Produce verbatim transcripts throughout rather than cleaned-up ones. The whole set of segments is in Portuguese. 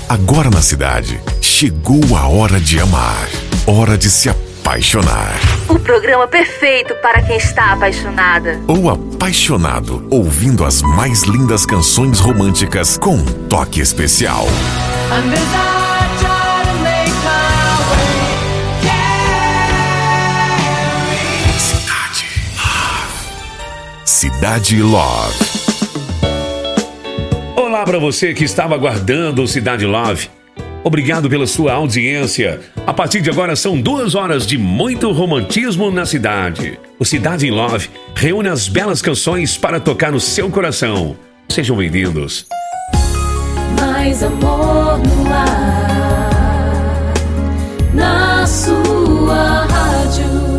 Agora na cidade, chegou a hora de amar. Hora de se apaixonar. O programa perfeito para quem está apaixonada. Ou apaixonado, ouvindo as mais lindas canções românticas com um toque especial. Cidade Love. Olá para você que estava aguardando o Cidade Love. Obrigado pela sua audiência. A partir de agora são duas horas de muito romantismo na cidade. O Cidade Love reúne as belas canções para tocar no seu coração. Sejam bem-vindos. Mais amor no ar, na sua rádio.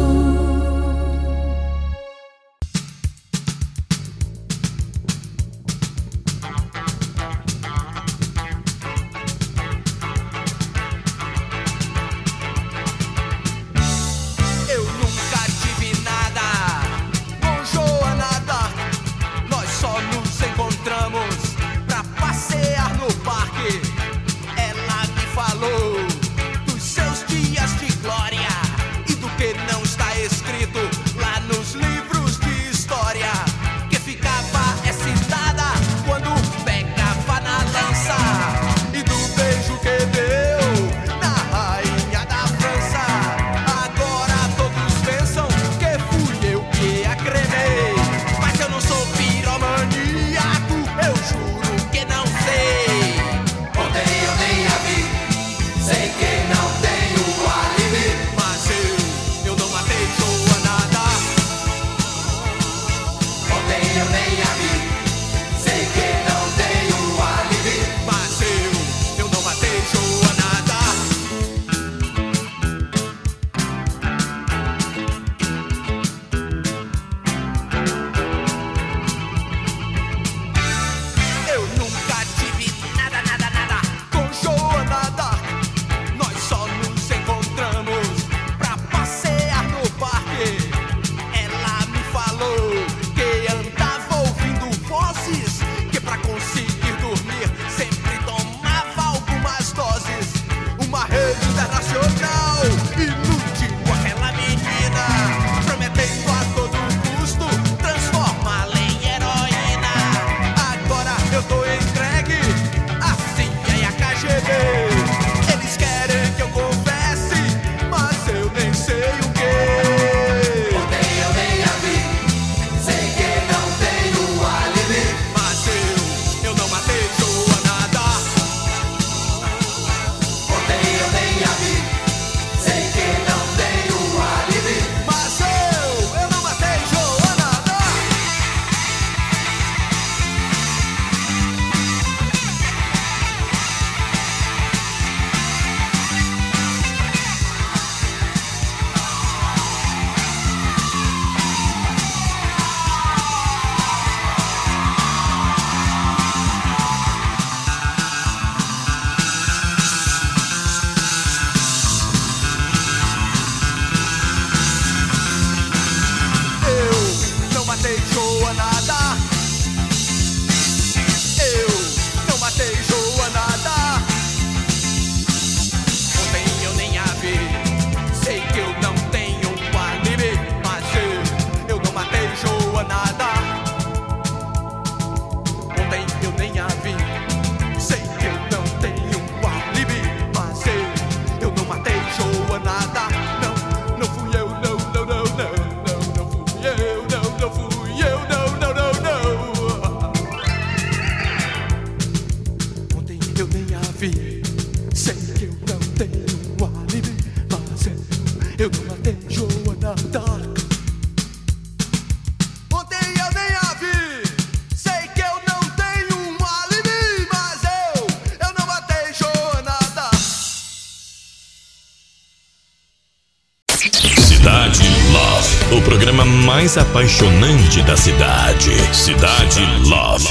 O programa mais apaixonante da cidade. Cidade Love.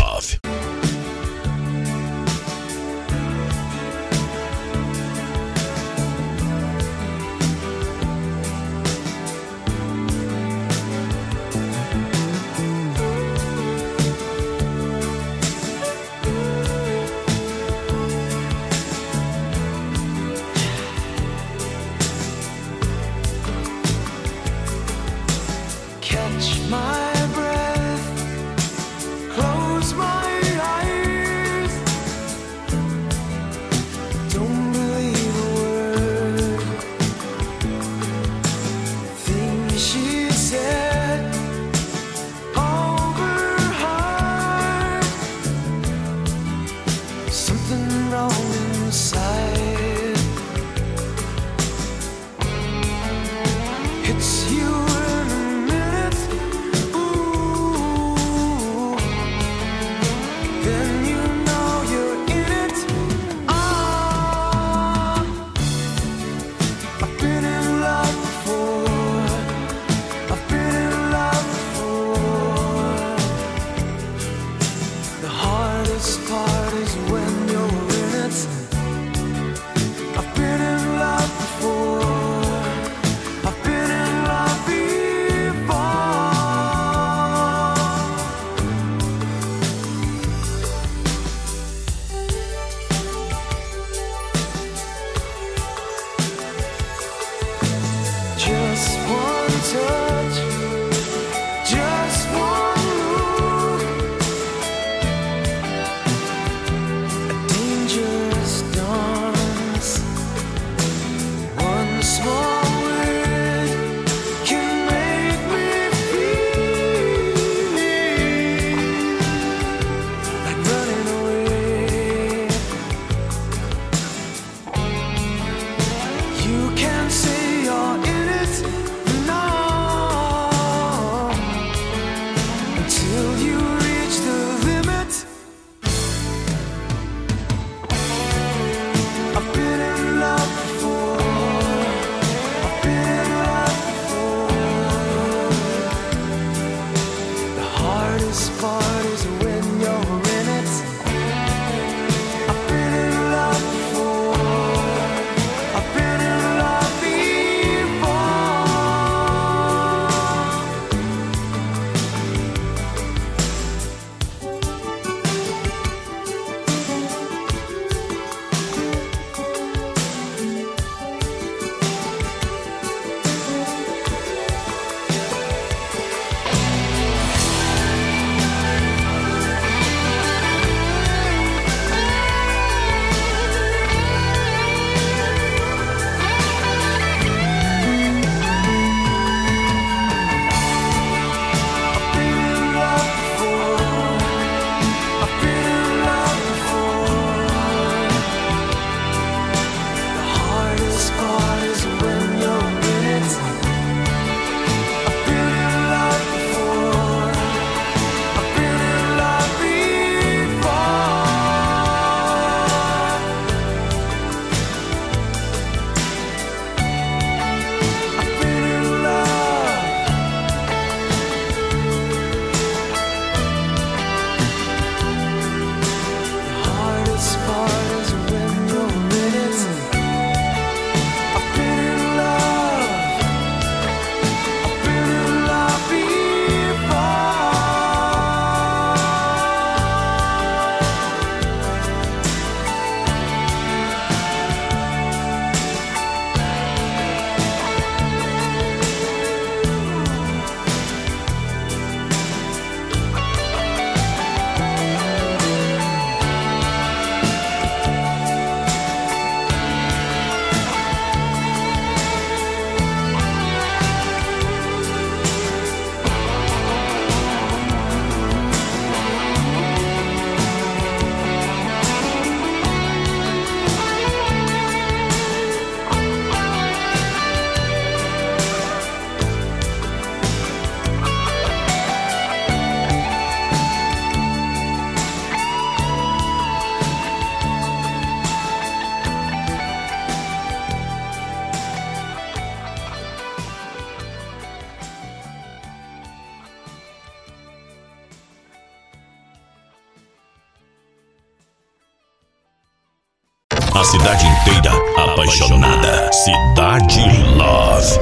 A cidade inteira apaixonada. Cidade Love.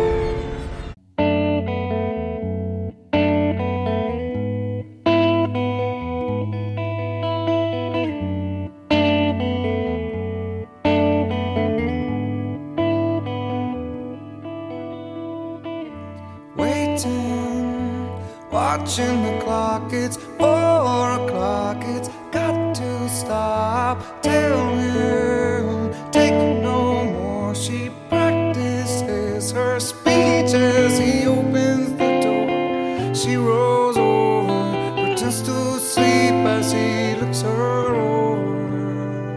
Watching the clock, it's four o'clock, it's got to stop. Tell him, take no more. She practices her speech as he opens the door. She rolls over, pretends to sleep as he looks her over.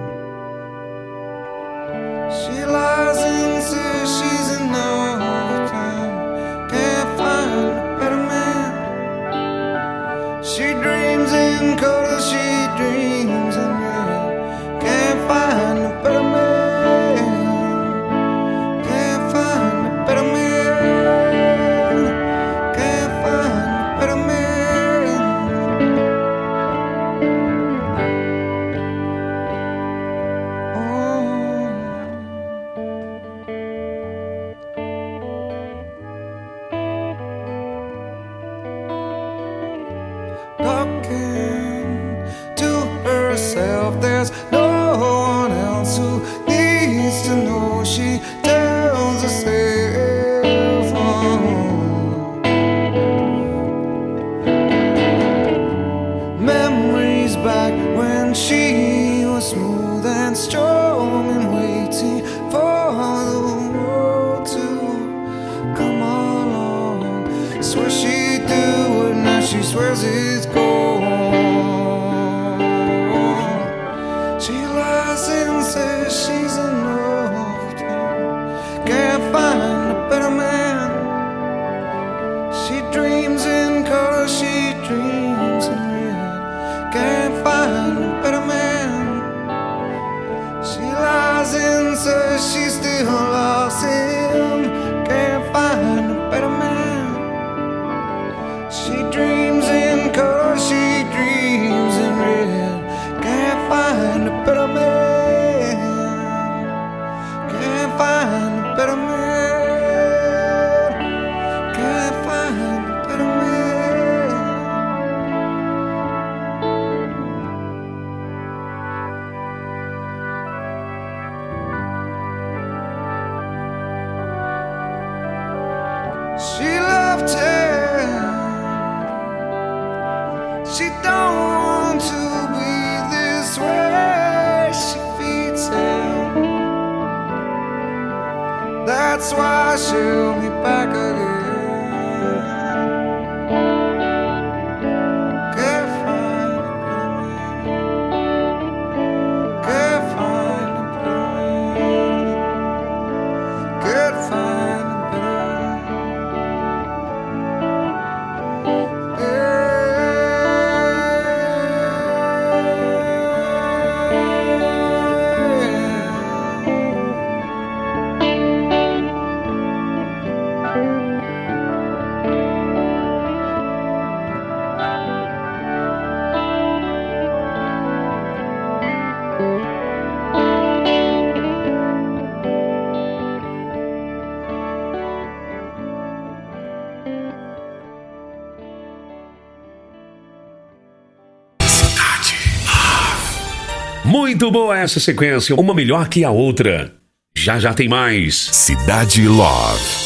She lies and says she's in love with him, can't find a better man. She dreams in color, she dreams in red. Can't find a better man. Can't find a better man. Can't find a better man. Talking to herself, there's no one else who needs to know. She tells herself, oh. Memories back when she was smooth and strong and waiting for the world to come along. Swear she'd do it, now she swears it's gone. She lies and says she's in love with him, can't find a better man. She dreams in color, she dreams in red. Can't find a better man. She lies and says she's still lost him, can't find a better man. She dreams in color, she dreams in red. Can't find a better man. Can't find a better man. Can't find a better man. She loved him. She don't want to be this way. She feeds him. That's why she'll be back again. Can't find a better man. Can't find a better man. Can't find a better man. Muito boa essa sequência, uma melhor que a outra. Já já tem mais. Cidade Love.